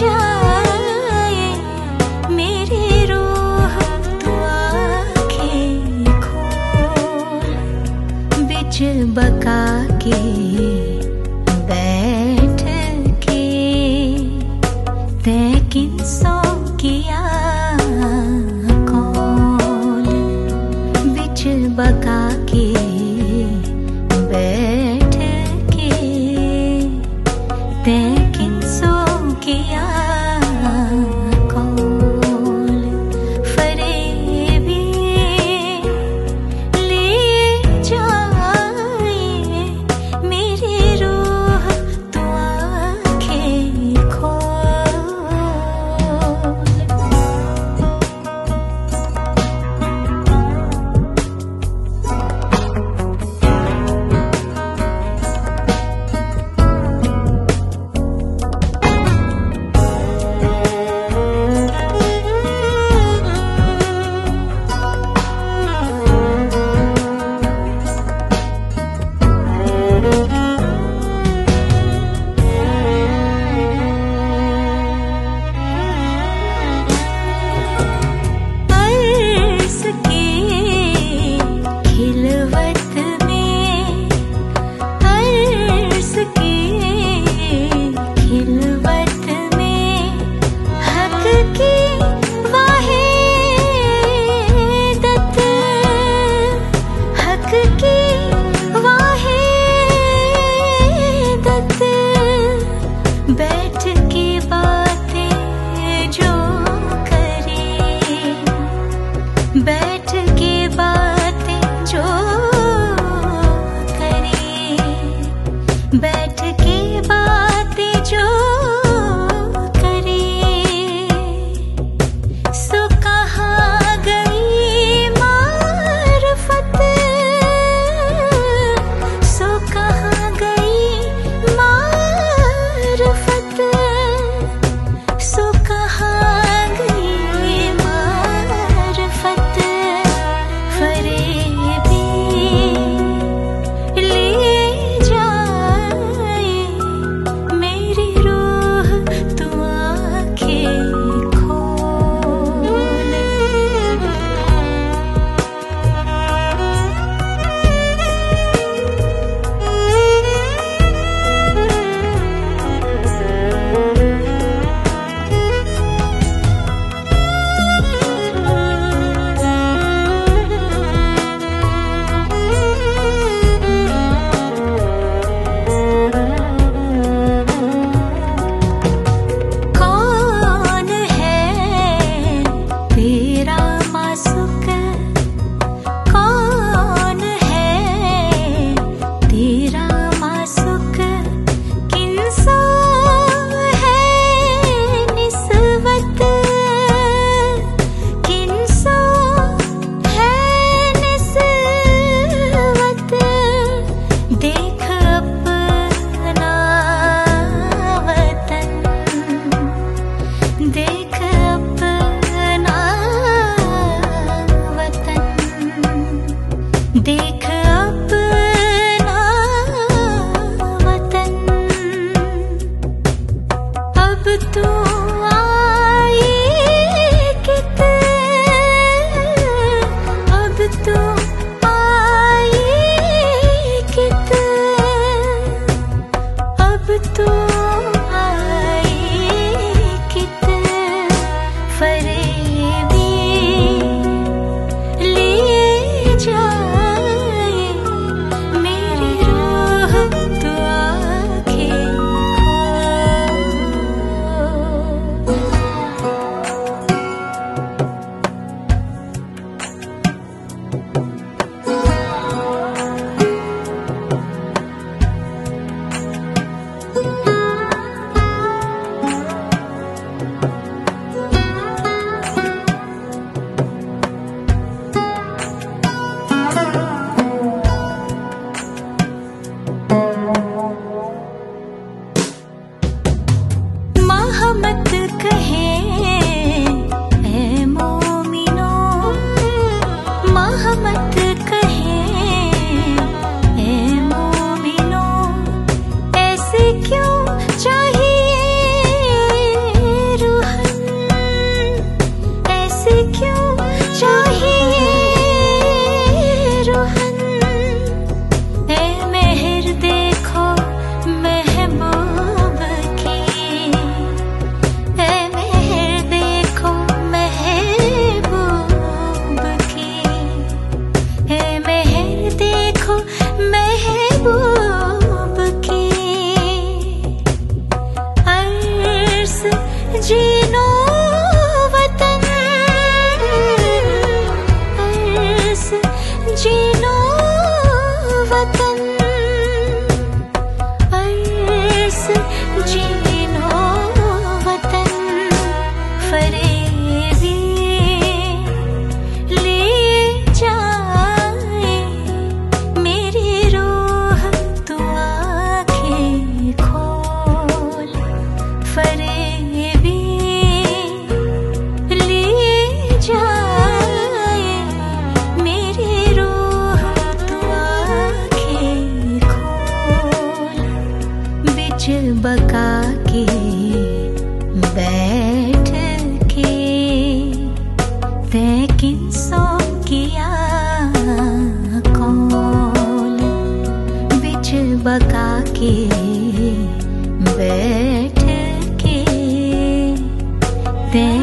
जाए मेरी रूह तू आँखें खोल, बिच बका के बैठ के तै किसों किया कौन, बिच बका के बैठ के तै किसों किया कौन, फरेबी ले जाए मेरी रूह तू आँखें खोल। बैठ के बातें जो करे, बैठ के बातें जो करे, बैठ के बातें जो करे, सो कहाँ गई मार्फत, सो कहाँ गई मार्फत, सो कहाँ गई मार्फत, फरेबी ले जाए मेरी रूह तू आँखें खोल। कौन है तेरा मासूक, कौन है तेरा मासूक, किनसो है निस्बत, किनसो है निस्बत, देख अपना वतन, देख अपना वतन, देख अपना वतन, अब तू आई कित, अब तू आई कित, अब तू आई कित, फरेबी ले जाए मेरी रूह तू आँखें मत कहे ऐ मोमिनो, मत कहे ऐ मोमिनो, ऐसे क्यों चाहिए जीनो वतन अर्ज़ जीनो वतन अर्ज़ जीनो वतन फरेबी ले जाए मेरी रूह तू आँखें खोल फरेबी ले जाए मेरी रूह तू आँखें खोल बिच बका के बैठ के तै किनसों किया कौल बिच बका के बैठ के तै